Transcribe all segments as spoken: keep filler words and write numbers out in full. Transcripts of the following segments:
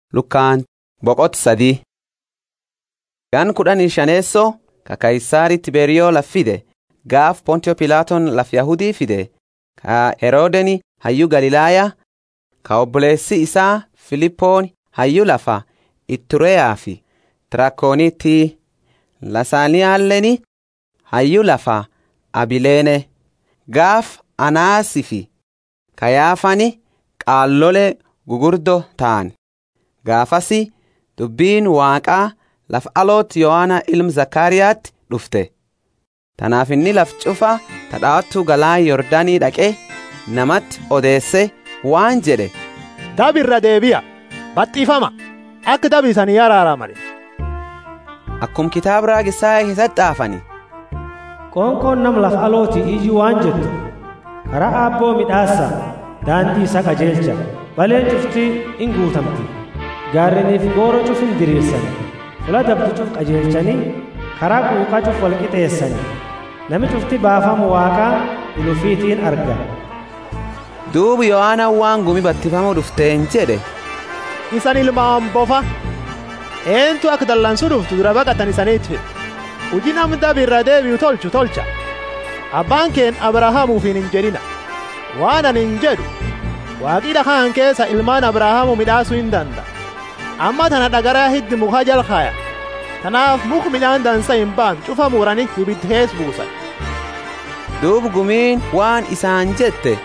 Lukaan boqot sadi. Gan kudhanii shaneesso ka Kaisaari Tiberiyoo lafide gaaf Pontio Pilaaton laf Yahudii fide ka Heroodeni hayyu Galilaaya ka obboleessi isaa Filippoon hayyu lafa Ittureyaa fi Tirakoonitti Lasaaniyaaleni hayyu lafa Abileene gaaf Anaasi fi Kayaafani qaallole gugurdo ta'an. Gaafasi dubbiin waaqaa laf aloot Yohaana ilm Zakariyaatti dhufte. Tanaaf inni laf cufa tadhaattu galaa Yordaanii dhaqee namatti odeesse waan jedhe. Dabirra deebi'a baxxifama akka dabisanii araaramani. Akkum kitaaba raagisaa keessatti xaafani. Qoonqoon nam laf alooti iji waan jettu karaa aabboo midhaassa daandii isa qajeelcha baleen cufti in guutamti. Gaarreniif gooro cufin diriirsani fula dabdu cuf qajeelchanii karaa quuqaa cuf wal qixeessani nami cufti baafamu waaqaa ilufiitiin arga. Duubu Yohaana waan gumi battifamuu dhufteen jedhe. Isan ilmaan bofa eentu akka dallansu dhuftu dura baqatan isaniitti fedhe. Hojii namni dabirra deebi'u tolchu tolcha. Abbaan keen Abrahaamuufiin hin jedhina. Waan ani hin jedhu waaqii dhakaan keessa ilmaan Abrahaamu midhaasuu hin danda'a. Amma tana dhagaraa hiddi muka jalkaaya. Tanaaf muka midhaan dansa hin baan cufa muranii ibiddi keessa buusan. Duubu gumiin waan isaan jette.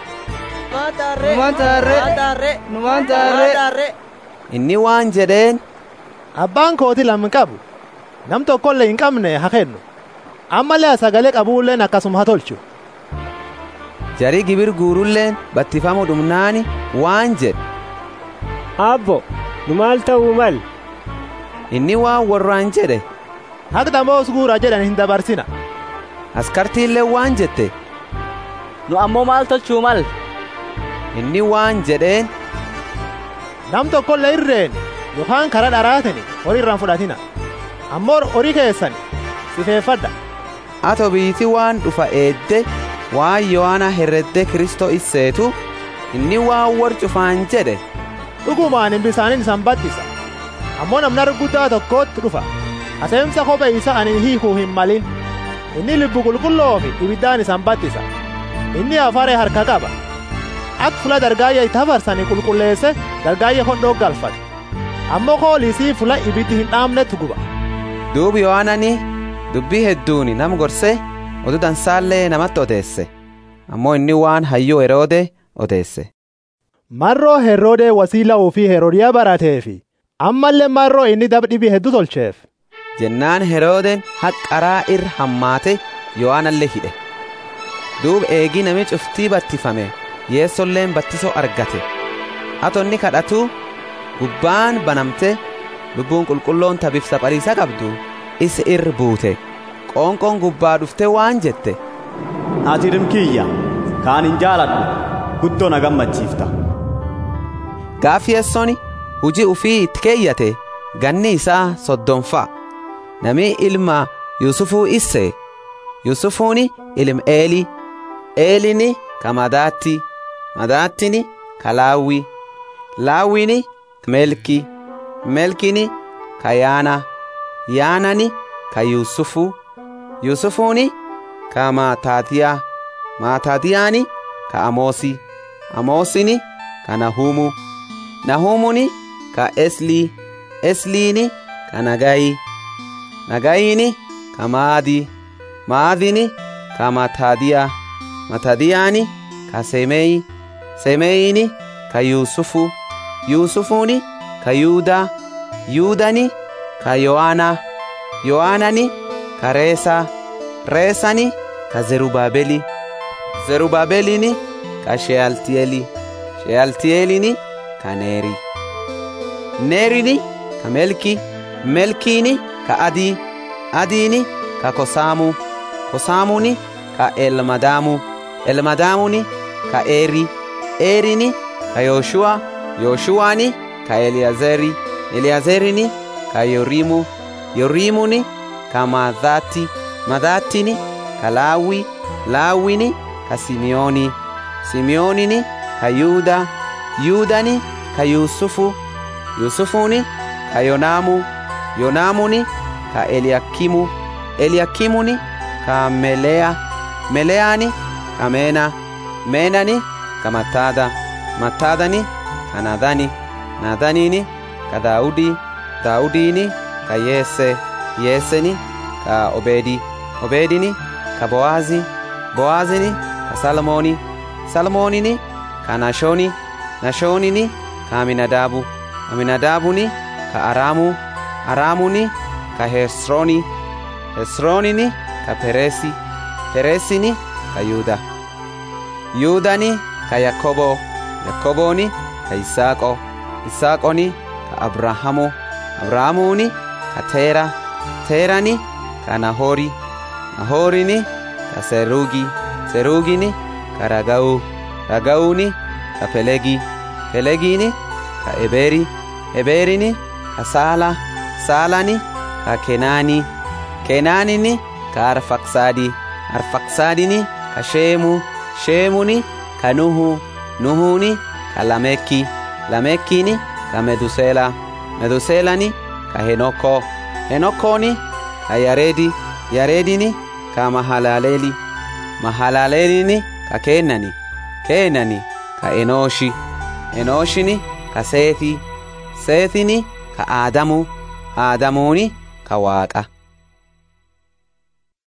Inni waan jedheen. Abbaan kooti lam qabu. Nam tokkollee hin qabne haa kennu. Ammallee sagalee qabuulleen akkasuma haa tolchu. Jarii gibir guurulleen battifamuu dhumnaani waan jedhe. Abbo nu maal ta'uu mal? Inni waan warraan jedhe. Akka damoos guura jedhan hin dabarsina. Askartiillee waan jette. Nu ammoo maal tolchuu mal? Inni waan jedheen. Nam tokkollee irreen yookaan karaa dharaatani horii irraan fudhatina. Ammoo horii keessan sifeeffadha. Ato biiti waan dhufa eedde waan Yohaana herredde Kiristoo isseetu inni waan war cufaan jedhe. Dhugumaan hin bisaanin isan battisa. Ammoo namni arguddaa tokkootti dhufa. Aseemsa kophee isa ani hiikuu hin malin. Inni lubbu qulqulloo fi ibiddaan isan battisa. Inni afaree harka qaba. Akka fula dargaayya itti hafarsanii qulqulleesse dargaayya hondoo galfate. Ammoo koolisii fula ibiddi hin dhaamnetti guba. Duubi Yohaanani dubbii hedduuni nam gorsee oduu dansaallee namatti odeesse. Ammoo inni waan hayyuu Heroode odeesse. Marroo Heroodee wasiila ofii Heroodiyaa barateefi ammallee marroo inni dabdhibii hedduu tolcheef. Jennaan Heroodeen haqqaraa irra hammaate Yohaanallee hidhe. Duuba eegii nami cuftii battifame Yeessolleen battisoo argate. Atonni kadhatu gubbaan banamte lubbuun qulqulloon tabiif saphaliisa qabdu isa irra buute. Qoonqoon gubbaa dhufte waan jette. Ati rimkiyya kaan hin jaaladhu guddoo na gammachiifta. Gaaf Yeessoon hujii ufii itti keeyyate ganni isaa soddonfaa. Nami ilma Yusufuu isse. Yusufuuni ilma Eelii. Eelini ka Madaatti. Madaattini ka Laawwii. Laawwini ka Melki. Melkini ka Yaana. Yaanani ka Yusufu. Yusufuuni ka Maataatiyaa. Maataatiyaani ka Amoosi. Amoosini ka Nahuumu. Nahuumuni ka Eslii. Esliini ka Nagayi. Nagayini ka Maadi. Maadini ka Mataadiyaa. Mataadiyaani ka Semeyi. Semeyini ka Yusufu. Yusufuuni ka Yuudaa. Yuudani ka Yohaana. Yohaanani ka Reesaa. Reesani ka Zerubaabeli. Zerubaabelini ka Shealtiyeeli. Shealtiyeelini ka Neeri. Neerini ka Melki. Melkiini ka Adii. Adiini ka Kosaamu. Kosaamuni ka Elmadaamu. Elmadaamuni ka Eeri. Eerini ka Yooshuwa. Yooshuwaani ka Eliyazeeri. Eliyazeerini ka Yoriimu. Yoriimuni ka Maadhaatti. Madaattini ka Laawwii. Laawwini ka Simiyooni. Simiyoonini ka Yuudaa. Yuudani ka Yusufu. Yusufuni ka Yonamu, Yonamuni ka Eliakimu, Eliakimuni ka Melea, Meleani ka Mena, Menani ka Matada, Matadani ka Nadani, Nadanini ka Daudi, Daudini ka Yese, Yeseni ka Obedi, Obedini ka Boazi, Boazini ka Salmoni, Salmonini ka Nashoni, Nashonini ka Aminadabu, Aminadabuni ka Aramu, Aramuni ka Hesroni, Hesronini ka Peresi, Peresini ka Yuda, Yudani ka Yakobo, Yakoboni ka Isako, Isakoni ka Abrahamu, Abrahamuni ka Tera, Terani ka Nahori, Nahorini ka Serugi, Serugini ka Ragau, Ragauni ka Pelegi, Pelegini ka Eberi, Eberini ka Sala, Salani ka Kenani, Kenanini ka Arfaksadi, Arfaksadini ka Shemu, Shemuni ka Nuhu, Nuhuni ka Lameki, Lamekini ka Medusela, Meduselani ka Henoko, Henokoni ka Yaredi, Yaredini ka Mahalaleli, Mahalalelini ka Kenani, Kenani ka Enoshi, Enoshini ka Sethi, Sethini ka Adamu, Adamuni ka Waaqa.